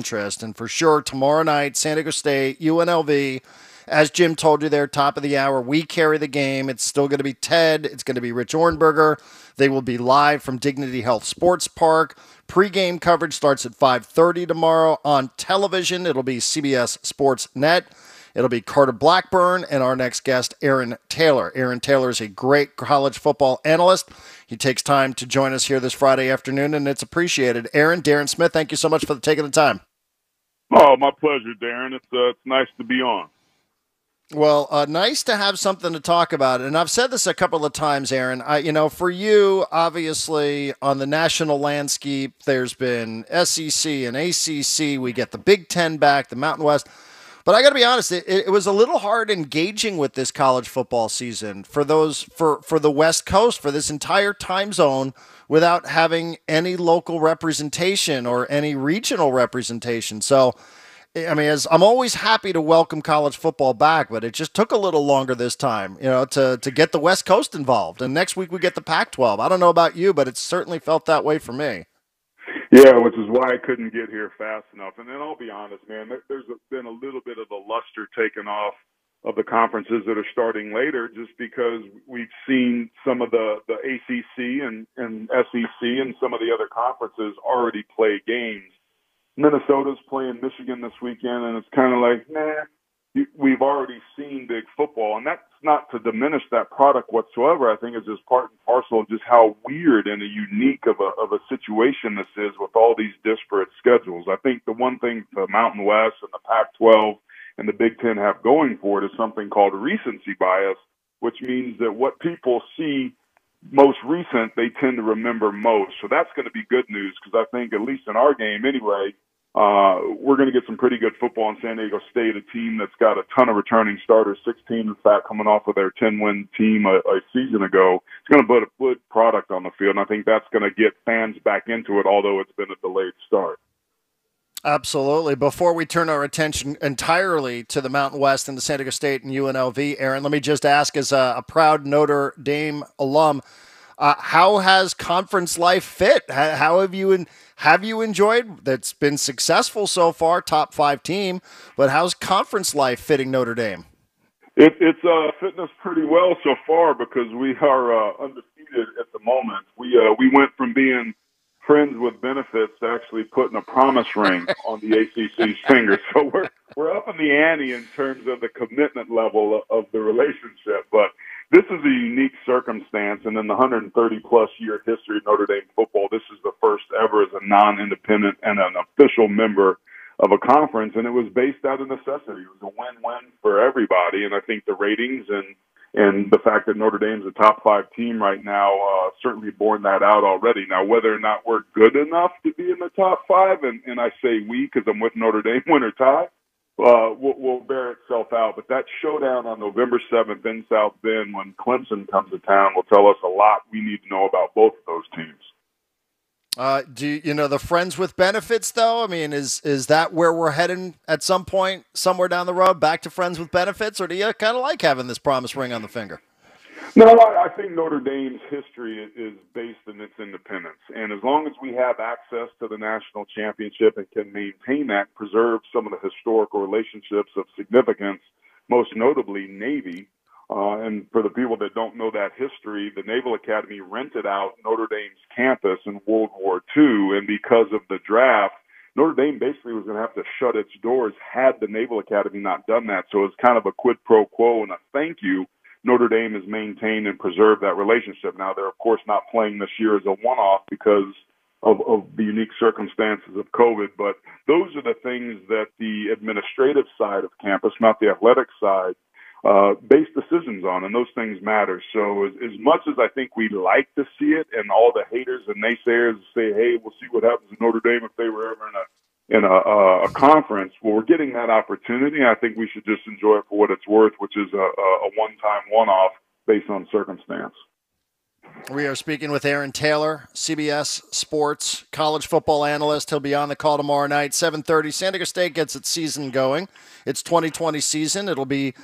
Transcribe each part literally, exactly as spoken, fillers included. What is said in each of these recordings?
interest. And for sure, tomorrow night, San Diego State, U N L V, as Jim told you there, top of the hour, we carry the game. It's still going to be Ted. It's going to be Rich Ornberger. They will be live from Dignity Health Sports Park. Pre-game coverage starts at five thirty tomorrow on television. It'll be C B S Sports Net. It'll be Carter Blackburn and our next guest, Aaron Taylor. Aaron Taylor is a great college football analyst. He takes time to join us here this Friday afternoon, and it's appreciated. Aaron, Darren Smith, thank you so much for taking the time. Oh, my pleasure, Darren. It's uh, it's nice to be on. Well, uh, nice to have something to talk about. And I've said this a couple of times, Aaron. I, you know, for you, obviously, on the national landscape, there's been S E C and A C C. We get the Big Ten back, the Mountain West. But I got to be honest, it, it was a little hard engaging with this college football season for those for, for the West Coast, for this entire time zone, without having any local representation or any regional representation. So, I mean, as I'm always happy to welcome college football back, but it just took a little longer this time, you know, to, to get the West Coast involved. And next week we get the Pac twelve. I don't know about you, but it certainly felt that way for me. Yeah, which is why I couldn't get here fast enough. And then I'll be honest, man, there's been a little bit of the luster taken off of the conferences that are starting later just because we've seen some of the, the A C C and, and S E C and some of the other conferences already play games. Minnesota's playing Michigan this weekend, and it's kind of like, nah, we've already seen big football. And that's not to diminish that product whatsoever. I think it's just part and parcel of just how weird and a unique of a, of a situation this is with all these disparate schedules. I think the one thing the Mountain West and the Pac twelve and the Big Ten have going for it is something called recency bias, which means that what people see most recent, they tend to remember most. So that's going to be good news because I think, at least in our game anyway, Uh, we're going to get some pretty good football in San Diego State, a team that's got a ton of returning starters, sixteen in fact, coming off of their ten-win team a, a season ago. It's going to put a good product on the field, and I think that's going to get fans back into it, although it's been a delayed start. Absolutely. Before we turn our attention entirely to the Mountain West and the San Diego State and U N L V, Aaron, let me just ask, as a, a proud Notre Dame alum, Uh, how has conference life fit? How, how have you in, have you enjoyed? That's been successful so far, top five team. But how's conference life fitting Notre Dame? It, it's uh, fitting us pretty well so far because we are uh, undefeated at the moment. We uh, we went from being friends with benefits to actually putting a promise ring on the A C C's finger. So we're we're up in the ante in terms of the commitment level of the relationship, but. This is a unique circumstance, and in the one hundred thirty plus year history of Notre Dame football, this is the first ever as a non-independent and an official member of a conference, and it was based out of necessity. It was a win-win for everybody, and I think the ratings and and the fact that Notre Dame's a top five team right now uh, certainly borne that out already. Now, whether or not we're good enough to be in the top five, and, and I say we because I'm with Notre Dame, win or tie, Uh, will, will bear itself out. But that showdown on November seventh in South Bend when Clemson comes to town will tell us a lot we need to know about both of those teams. Uh, do you, you know the friends with benefits, though? I mean, is is that where we're heading at some point, somewhere down the road, back to friends with benefits? Or do you kind of like having this promise ring on the finger? No, I, I think Notre Dame's history is based in its independence. And as long as we have access to the national championship and can maintain that, preserve some of the historical relationships of significance, most notably Navy. Uh, and for the people that don't know that history, the Naval Academy rented out Notre Dame's campus in World War Two. And because of the draft, Notre Dame basically was going to have to shut its doors had the Naval Academy not done that. So it's kind of a quid pro quo and a thank you. Notre Dame has maintained and preserved that relationship. Now, they're, of course, not playing this year as a one-off because of, of the unique circumstances of COVID, but those are the things that the administrative side of campus, not the athletic side, uh, base decisions on, and those things matter. So as, as much as I think we'd like to see it, and all the haters and naysayers say, hey, we'll see what happens in Notre Dame if they were ever in a in a, a, a conference, well, we're getting that opportunity. I think we should just enjoy it for what it's worth, which is a, a one-time, one-off based on circumstance. We are speaking with Aaron Taylor, C B S Sports college football analyst. He'll be on the call tomorrow night, seven thirty. San Diego State gets its season going. It's twenty twenty season. It'll be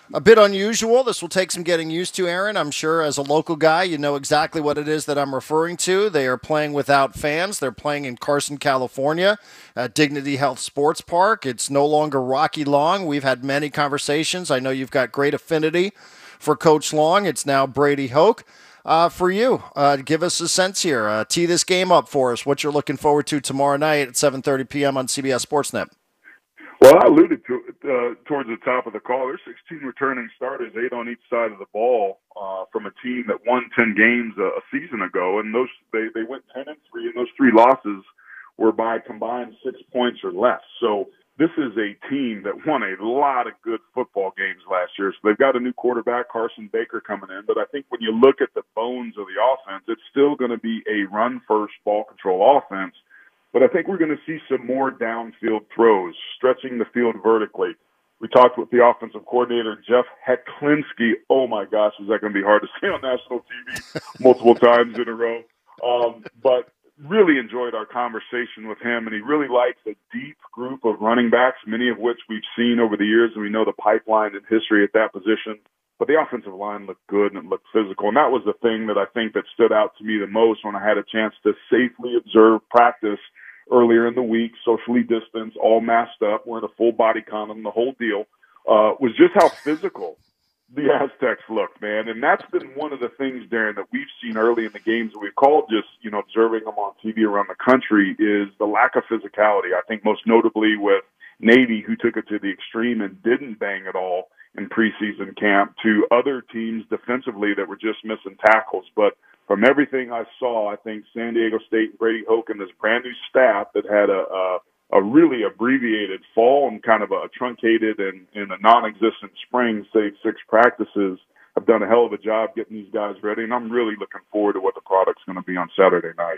A bit unusual. This will take some getting used to, Aaron. I'm sure as a local guy, you know exactly what it is that I'm referring to. They are playing without fans. They're playing in Carson, California at Dignity Health Sports Park. It's no longer Rocky Long. We've had many conversations. I know you've got great affinity for Coach Long. It's now Brady Hoke. Uh, for you, uh, give us a sense here. Uh, tee this game up for us. What you're looking forward to tomorrow night at seven thirty p.m. on C B S Sportsnet. Well, I alluded to uh, towards the top of the call. There's sixteen returning starters, eight on each side of the ball, uh, from a team that won ten games a, a season ago, and those they, they went ten and three, and those three losses were by combined six points or less. So this is a team that won a lot of good football games last year. So they've got a new quarterback, Carson Baker, coming in. But I think when you look at the bones of the offense, it's still going to be a run-first ball control offense. But I think we're going to see some more downfield throws, stretching the field vertically. We talked with the offensive coordinator, Jeff Hecklinski. Oh, my gosh, is that going to be hard to say on national T V multiple times in a row? Um, but really enjoyed our conversation with him, and he really likes a deep group of running backs, many of which we've seen over the years, and we know the pipeline and history at that position. But the offensive line looked good and it looked physical, and that was the thing that I think that stood out to me the most when I had a chance to safely observe practice earlier in the week, socially distanced, all masked up, wearing a full body condom, the whole deal, uh, was just how physical the Aztecs looked, man. And that's been one of the things, Darren, that we've seen early in the games that we've called just, you know, observing them on T V around the country is the lack of physicality. I think most notably with Navy, who took it to the extreme and didn't bang at all in preseason camp, to other teams defensively that were just missing tackles. But from everything I saw, I think San Diego State and Brady Hoke and this brand new staff that had a, a, a really abbreviated fall and kind of a truncated and, and a non-existent spring, say six practices, have done a hell of a job getting these guys ready. And I'm really looking forward to what the product's going to be on Saturday night.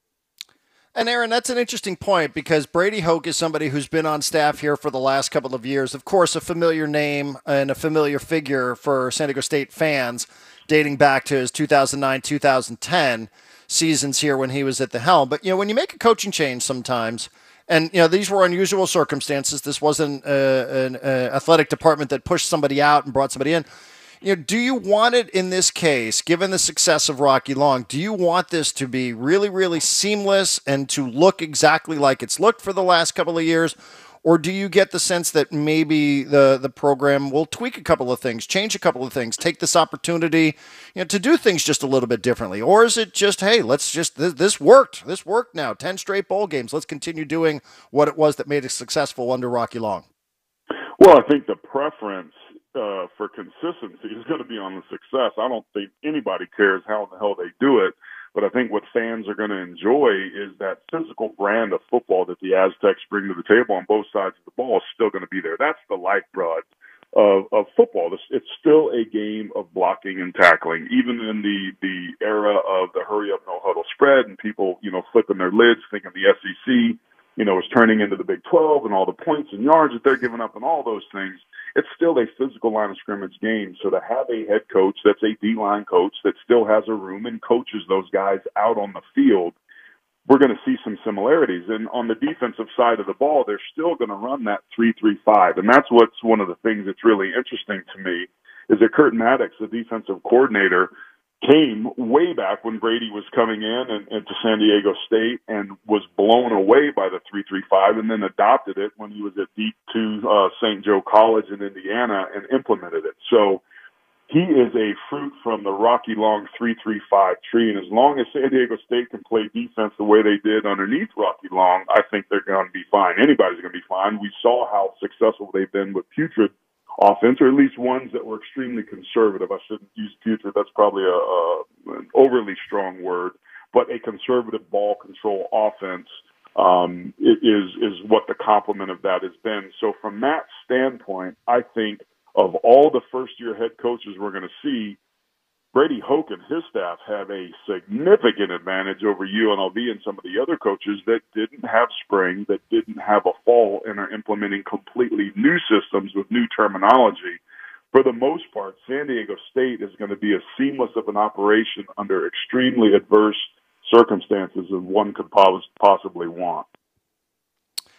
And Aaron, that's an interesting point because Brady Hoke is somebody who's been on staff here for the last couple of years. Of course, a familiar name and a familiar figure for San Diego State fans, dating back to his two thousand nine two thousand ten seasons here when he was at the helm. But, you know, when you make a coaching change sometimes, and, you know, these were unusual circumstances. This wasn't uh, an uh, athletic department that pushed somebody out and brought somebody in. You know, do you want it in this case, given the success of Rocky Long, do you want this to be really, really seamless and to look exactly like it's looked for the last couple of years? Or do you get the sense that maybe the, the program will tweak a couple of things, change a couple of things, take this opportunity, you know, to do things just a little bit differently? Or is it just, hey, let's just, this, this worked. This worked now. ten straight bowl games. Let's continue doing what it was that made it successful under Rocky Long. Well, I think the preference uh, for consistency is going to be on the success. I don't think anybody cares how in the hell they do it. But I think what fans are going to enjoy is that physical brand of football that the Aztecs bring to the table on both sides of the ball is still going to be there. That's the lifeblood of, of football. It's, it's still a game of blocking and tackling, even in the, the era of the hurry-up, no-huddle spread and people, you know, flipping their lids, thinking the S E C, you know, is turning into the Big twelve and all the points and yards that they're giving up and all those things. It's still a physical line of scrimmage game. So to have a head coach that's a D-line coach that still has a room and coaches those guys out on the field, we're going to see some similarities. And on the defensive side of the ball, they're still going to run that three three five. And that's what's one of the things that's really interesting to me is that Kurt Maddox, the defensive coordinator, came way back when Brady was coming in and, and to San Diego State and was blown away by the three three five and then adopted it when he was at D two uh, Saint Joe College in Indiana and implemented it. So he is a fruit from the Rocky Long three three five tree, and as long as San Diego State can play defense the way they did underneath Rocky Long, I think they're going to be fine. Anybody's going to be fine. We saw how successful they've been with putrid offense, or at least ones that were extremely conservative. I shouldn't use putrid. That's probably a, a an overly strong word, but a conservative ball control offense um, is is what the complement of that has been. So from that standpoint, I think of all the first-year head coaches we're going to see, Brady Hoke and his staff have a significant advantage over U N L V and some of the other coaches that didn't have spring, that didn't have a fall, and are implementing completely new systems with new terminology. For the most part, San Diego State is going to be as seamless of an operation under extremely adverse circumstances as one could possibly want.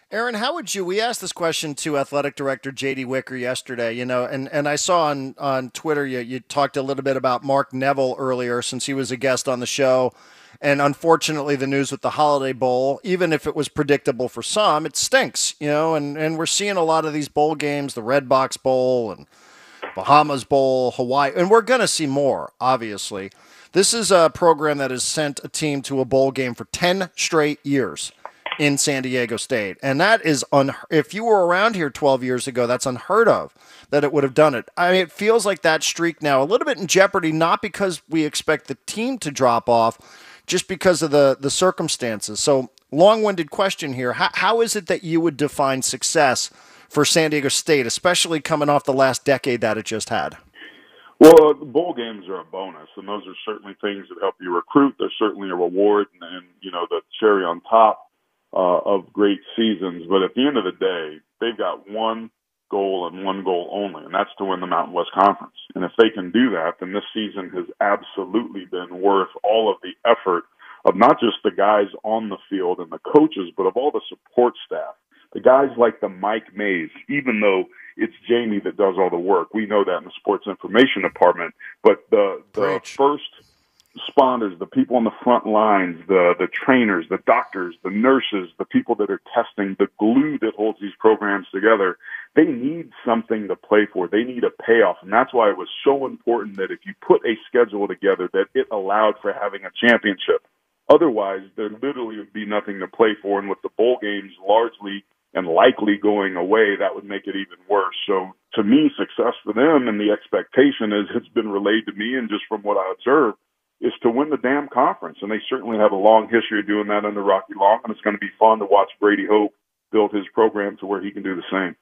Aaron, how would you? We asked this question to Athletic Director J D Wicker yesterday, you know, and, and I saw on, on Twitter you, you talked a little bit about Mark Neville earlier since he was a guest on the show. And unfortunately, the news with the Holiday Bowl, even if it was predictable for some, it stinks, you know, and, and we're seeing a lot of these bowl games, the Red Box Bowl and Bahamas Bowl, Hawaii, and we're going to see more, obviously. This is a program that has sent a team to a bowl game for ten straight years in San Diego State. And that is, un- if you were around here twelve years ago, that's unheard of that it would have done it. I mean, it feels like that streak now a little bit in jeopardy, not because we expect the team to drop off, just because of the, the circumstances. So long-winded question here. How, how is it that you would define success for San Diego State, especially coming off the last decade that it just had? Well, the bowl games are a bonus, and those are certainly things that help you recruit. They're certainly a reward and, and you know, the cherry on top Uh, of great seasons. But at the end of the day, they've got one goal and one goal only, and that's to win the Mountain West Conference. And if they can do that, then this season has absolutely been worth all of the effort of not just the guys on the field and the coaches, but of all the support staff. The guys like the Mike Mays, even though it's Jamie that does all the work. We know that in the sports information department. But the, the first responders, the people on the front lines, the the trainers, the doctors, the nurses, the people that are testing, the glue that holds these programs together, they need something to play for. They need a payoff. And that's why it was so important that if you put a schedule together, that it allowed for having a championship. Otherwise, there literally would be nothing to play for. And with the bowl games largely and likely going away, that would make it even worse. So to me, success for them and the expectation is it's been relayed to me, and just from what I observed, is to win the damn conference. And they certainly have a long history of doing that under Rocky Long, and it's going to be fun to watch Brady Hoke build his program to where he can do the same.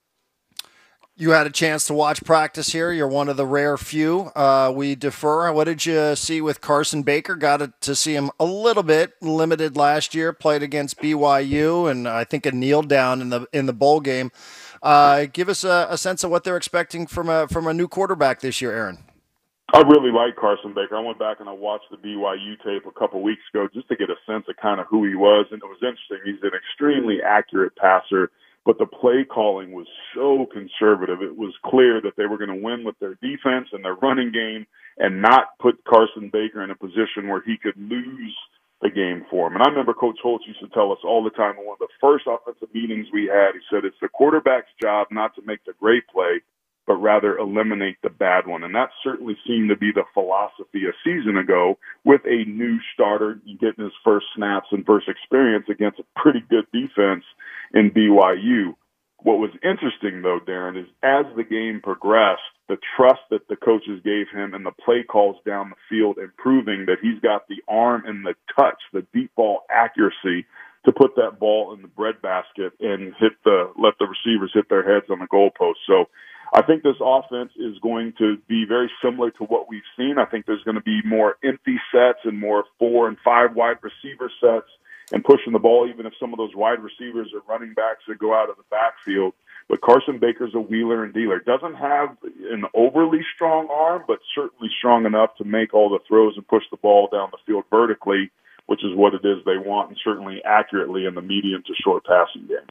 You had a chance to watch practice here. You're one of the rare few. Uh, we defer. What did you see with Carson Baker? Got to see him a little bit limited last year. Played against B Y U, and I think a kneel down in the in the bowl game. Uh, give us a, a sense of what they're expecting from a from a new quarterback this year, Aaron. I really like Carson Baker. I went back and I watched the B Y U tape a couple weeks ago just to get a sense of kind of who he was, and it was interesting. He's an extremely accurate passer, but the play calling was so conservative. It was clear that they were going to win with their defense and their running game and not put Carson Baker in a position where he could lose the game for him. And I remember Coach Holtz used to tell us all the time in one of the first offensive meetings we had, he said, it's the quarterback's job not to make the great play, but rather eliminate the bad one. And that certainly seemed to be the philosophy a season ago with a new starter getting his first snaps and first experience against a pretty good defense in B Y U. What was interesting, though, Darren, is as the game progressed, the trust that the coaches gave him and the play calls down the field, improving that he's got the arm and the touch, the deep ball accuracy to put that ball in the breadbasket and hit the let the receivers hit their heads on the goalpost. So I think this offense is going to be very similar to what we've seen. I think there's going to be more empty sets and more four and five wide receiver sets and pushing the ball, even if some of those wide receivers are running backs that go out of the backfield. But Carson Baker's a wheeler and dealer. Doesn't have an overly strong arm, but certainly strong enough to make all the throws and push the ball down the field vertically, which is what it is they want, and certainly accurately in the medium to short passing game.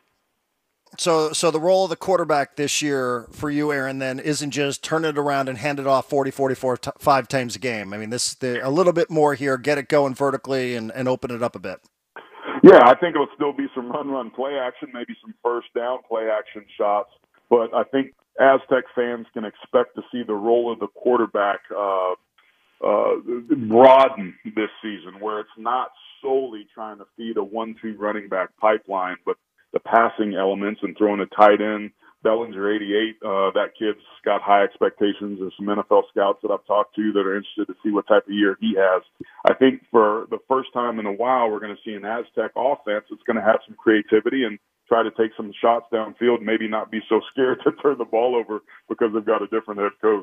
So, so the role of the quarterback this year for you, Aaron, then isn't just turn it around and hand it off forty, forty-four, t- five times a game. I mean, this the, a little bit more here, get it going vertically and, and open it up a bit. Yeah, I think it'll still be some run-run play action, maybe some first down play action shots. But I think Aztec fans can expect to see the role of the quarterback uh, uh, broaden this season, where it's not solely trying to feed a one two running back pipeline, but the passing elements and throwing a tight end. Bellinger, eighty-eight, uh, that kid's got high expectations. There's some N F L scouts that I've talked to that are interested to see what type of year he has. I think for the first time in a while, we're going to see an Aztec offense that's going to have some creativity and try to take some shots downfield, maybe not be so scared to turn the ball over because they've got a different head coach.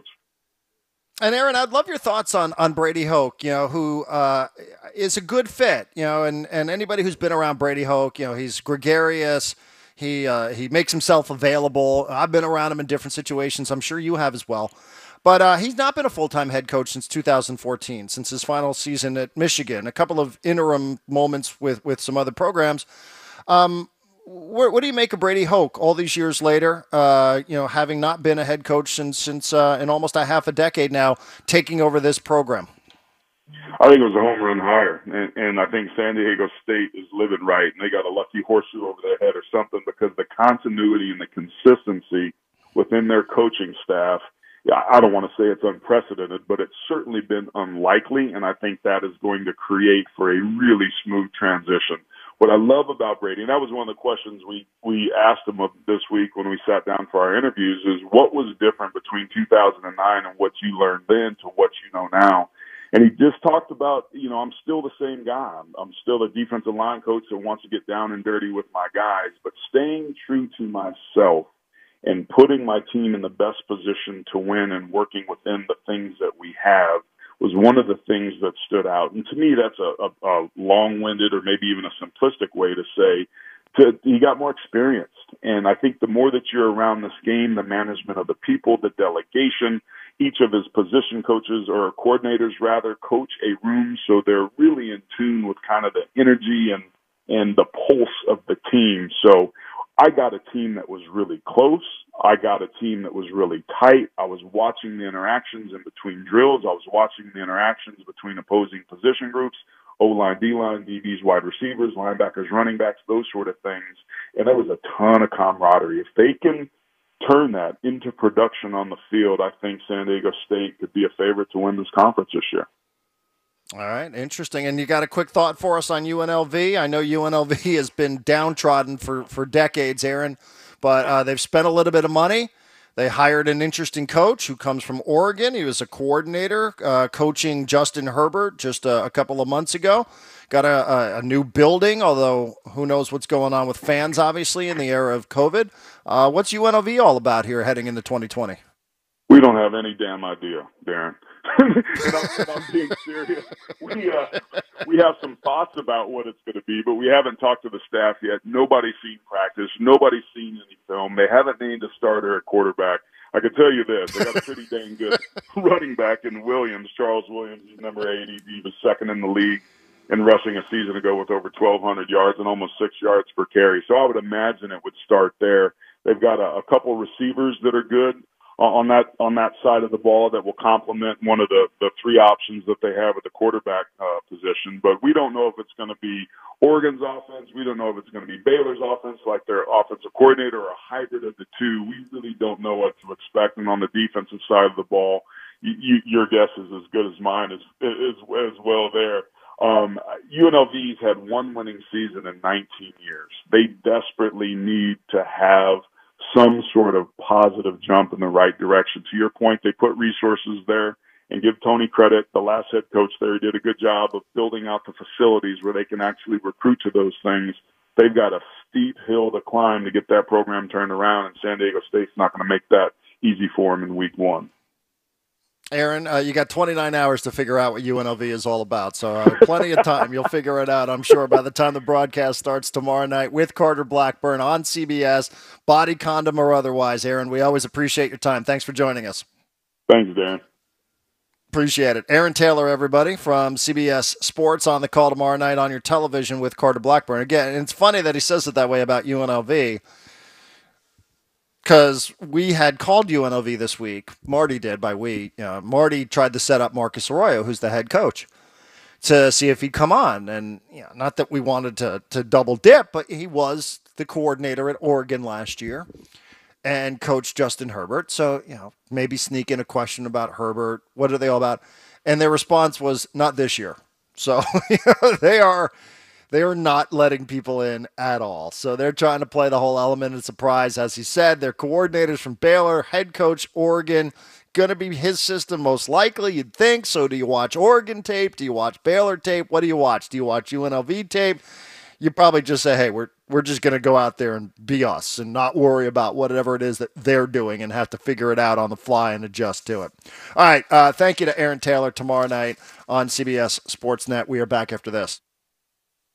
And Aaron, I'd love your thoughts on, on Brady Hoke, you know, who uh, is a good fit, you know, and, and anybody who's been around Brady Hoke, you know, he's gregarious. He uh, he makes himself available. I've been around him in different situations. I'm sure you have as well. But uh, he's not been a full-time head coach since two thousand fourteen, since his final season at Michigan, a couple of interim moments with, with some other programs. Um, what, what do you make of Brady Hoke all these years later? Uh, you know, having not been a head coach since since uh, in almost a half a decade now, taking over this program. I think it was a home run hire, and, and I think San Diego State is living right, and they got a lucky horseshoe over their head or something because the continuity and the consistency within their coaching staff. I don't want to say it's unprecedented, but it's certainly been unlikely, and I think that is going to create for a really smooth transition. What I love about Brady, and that was one of the questions we, we asked him this week when we sat down for our interviews, is what was different between two thousand nine and what you learned then to what you know now? And he just talked about, you know, I'm still the same guy. I'm, I'm still a defensive line coach that wants to get down and dirty with my guys, but staying true to myself and putting my team in the best position to win and working within the things that we have was one of the things that stood out. And to me, that's a, a, a long-winded or maybe even a simplistic way to say to, he got more experienced. And I think the more that you're around this game, the management of the people, the delegation, each of his position coaches or coordinators rather coach a room so they're really in tune with kind of the energy and, and the pulse of the team. So I got a team that was really close. I got a team that was really tight. I was watching the interactions in between drills. I was watching the interactions between opposing position groups, O-line, D-line, D Bs, wide receivers, linebackers, running backs, those sort of things. And there was a ton of camaraderie. If they can turn that into production on the field, I think San Diego State could be a favorite to win this conference this year. All right, interesting. And you got a quick thought for us on U N L V? I know U N L V has been downtrodden for, for decades, Aaron, but uh, they've spent a little bit of money. They hired an interesting coach who comes from Oregon. He was a coordinator uh, coaching Justin Herbert just a, a couple of months ago. Got a, a, a new building, although who knows what's going on with fans, obviously, in the era of COVID. Uh, what's U N L V all about here heading into twenty twenty? We don't have any damn idea, Darren. and, I'm, and I'm being serious. We uh, we have some thoughts about what it's going to be, but we haven't talked to the staff yet. Nobody's seen practice. Nobody's seen any film. They haven't named a starter at quarterback. I can tell you this: they got a pretty dang good running back in Williams, Charles Williams. He's number eight. He, he was second in the league in rushing a season ago with over twelve hundred yards and almost six yards per carry. So I would imagine it would start there. They've got a, a couple receivers that are good on that on that side of the ball that will complement one of the, the three options that they have at the quarterback uh, position. But we don't know if it's going to be Oregon's offense. We don't know if it's going to be Baylor's offense, like their offensive coordinator, or a hybrid of the two. We really don't know what to expect. And on the defensive side of the ball, you, you, your guess is as good as mine as, as, as well there. Um, U N L V's had one winning season in nineteen years. They desperately need to have some sort of positive jump in the right direction. To your point, they put resources there, and give Tony credit. The last head coach there did a good job of building out the facilities where they can actually recruit to those things. They've got a steep hill to climb to get that program turned around, and San Diego State's not going to make that easy for them in week one. Aaron, uh, you got twenty-nine hours to figure out what U N L V is all about, so uh, plenty of time. You'll figure it out, I'm sure, by the time the broadcast starts tomorrow night with Carter Blackburn on C B S, body condom or otherwise. Aaron, we always appreciate your time. Thanks for joining us. Thanks, Dan. Appreciate it. Aaron Taylor, everybody, from C B S Sports on the call tomorrow night on your television with Carter Blackburn. Again, it's funny that he says it that way about U N L V, because we had called U N L V this week. Marty did. By we, uh, Marty tried to set up Marcus Arroyo, who's the head coach, to see if he'd come on. And you know, not that we wanted to to double dip, but he was the coordinator at Oregon last year and coached Justin Herbert. So, you know, maybe sneak in a question about Herbert. What are they all about? And their response was, not this year. So you know, they are They are not letting people in at all. So they're trying to play the whole element of surprise. As he said, their coordinators from Baylor, head coach Oregon, going to be his system most likely, you'd think. So do you watch Oregon tape? Do you watch Baylor tape? What do you watch? Do you watch U N L V tape? You probably just say, hey, we're we're just going to go out there and be us and not worry about whatever it is that they're doing and have to figure it out on the fly and adjust to it. All right, uh, thank you to Aaron Taylor tomorrow night on C B S Sportsnet. We are back after this.